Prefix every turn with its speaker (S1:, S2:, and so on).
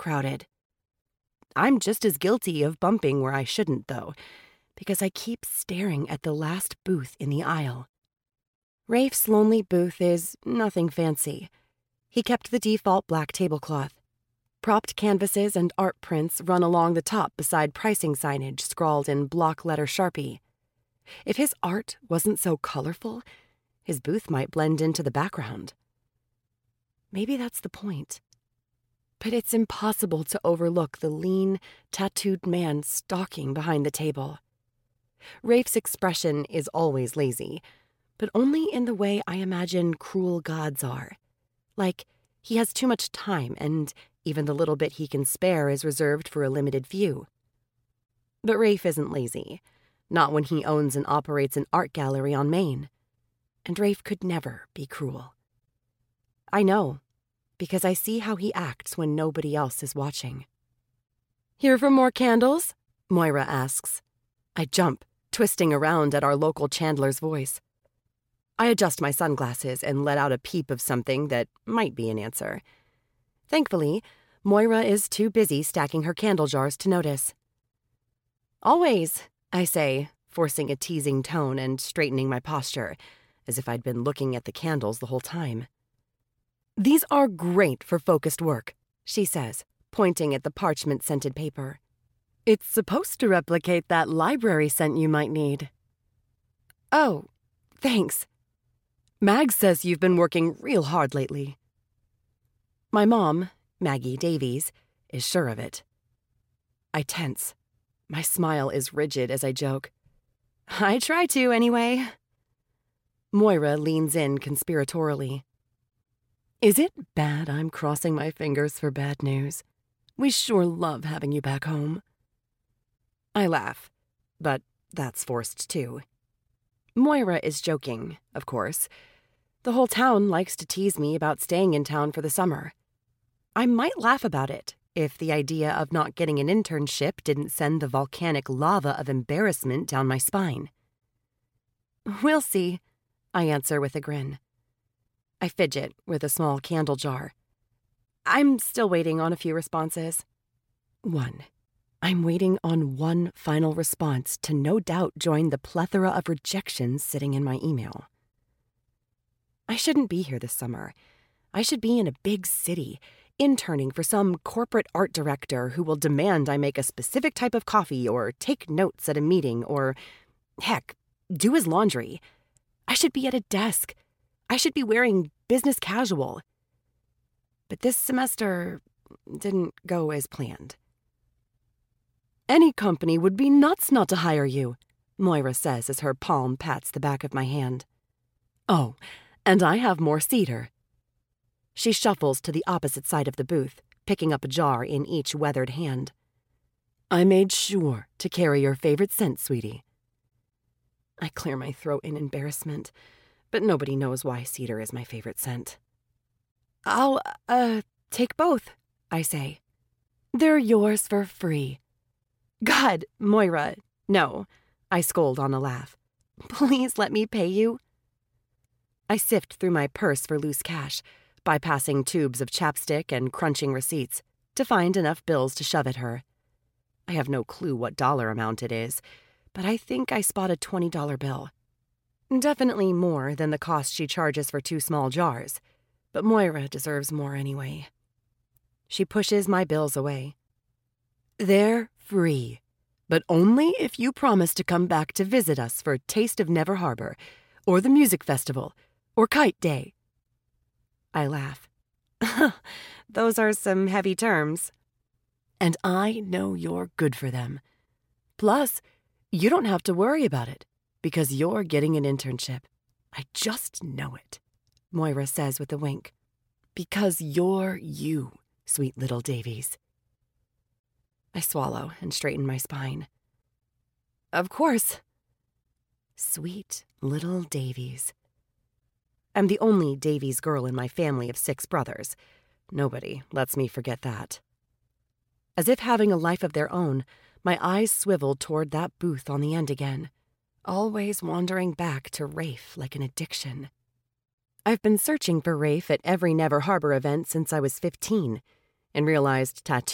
S1: crowded. I'm just as guilty of bumping where I shouldn't, though, because I keep staring at the last booth in the aisle. Rafe's lonely booth is nothing fancy. He kept the default black tablecloth. Propped canvases and art prints run along the top beside pricing signage scrawled in block letter Sharpie. If his art wasn't so colorful, his booth might blend into the background. Maybe that's the point. But it's impossible to overlook the lean, tattooed man stalking behind the table. Rafe's expression is always lazy, but only in the way I imagine cruel gods are. Like, he has too much time, and even the little bit he can spare is reserved for a limited few. But Rafe isn't lazy, not when he owns and operates an art gallery on Main. And Rafe could never be cruel. I know, because I see how he acts when nobody else is watching. "Here for more candles?" Moira asks. I jump, twisting around at our local chandler's voice. I adjust my sunglasses and let out a peep of something that might be an answer. Thankfully, Moira is too busy stacking her candle jars to notice. "Always," I say, forcing a teasing tone and straightening my posture, as if I'd been looking at the candles the whole time. "These are great for focused work," she says, pointing at the parchment-scented paper. "It's supposed to replicate that library scent you might need." "Oh, thanks. Mag says you've been working real hard lately." My mom, Maggie Davies, is sure of it. I tense. My smile is rigid as I joke. "I try to, anyway." Moira leans in conspiratorially. "Is it bad I'm crossing my fingers for bad news? We sure love having you back home." I laugh, but that's forced too. Moira is joking, of course. The whole town likes to tease me about staying in town for the summer. I might laugh about it if the idea of not getting an internship didn't send the volcanic lava of embarrassment down my spine. "We'll see," I answer with a grin. I fidget with a small candle jar. I'm still waiting on a few responses. I'm waiting on one final response to no doubt join the plethora of rejections sitting in my email. I shouldn't be here this summer. I should be in a big city, interning for some corporate art director who will demand I make a specific type of coffee or take notes at a meeting or, heck, do his laundry. I should be at a desk. I should be wearing business casual. But this semester didn't go as planned. "Any company would be nuts not to hire you," Moira says as her palm pats the back of my hand. "Oh, and I have more cedar." She shuffles to the opposite side of the booth, picking up a jar in each weathered hand. "I made sure to carry your favorite scent, sweetie." I clear my throat in embarrassment, but nobody knows why cedar is my favorite scent. "I'll, take both," I say. "They're yours for free." "God, Moira, no," I scold on a laugh. "Please let me pay you." I sift through my purse for loose cash, bypassing tubes of chapstick and crunching receipts, to find enough bills to shove at her. I have no clue what dollar amount it is, but I think I spot a $20 bill. Definitely more than the cost she charges for 2 small jars, but Moira deserves more anyway. She pushes my bills away. "They're free, but only if you promise to come back to visit us for Taste of Never Harbor, or the music festival, or Kite Day." I laugh. Those are some heavy terms. And I know you're good for them. Plus, you don't have to worry about it, because you're getting an internship. I just know it, Moira says with a wink. Because you're you, sweet little Davies. I swallow and straighten my spine. Of course. Sweet little Davies. I'm the only Davies girl in my family of 6 brothers. Nobody lets me forget that. As if having a life of their own, my eyes swiveled toward that booth on the end again, always wandering back to Rafe like an addiction. I've been searching for Rafe at every Never Harbor event since I was 15, and realized tattoo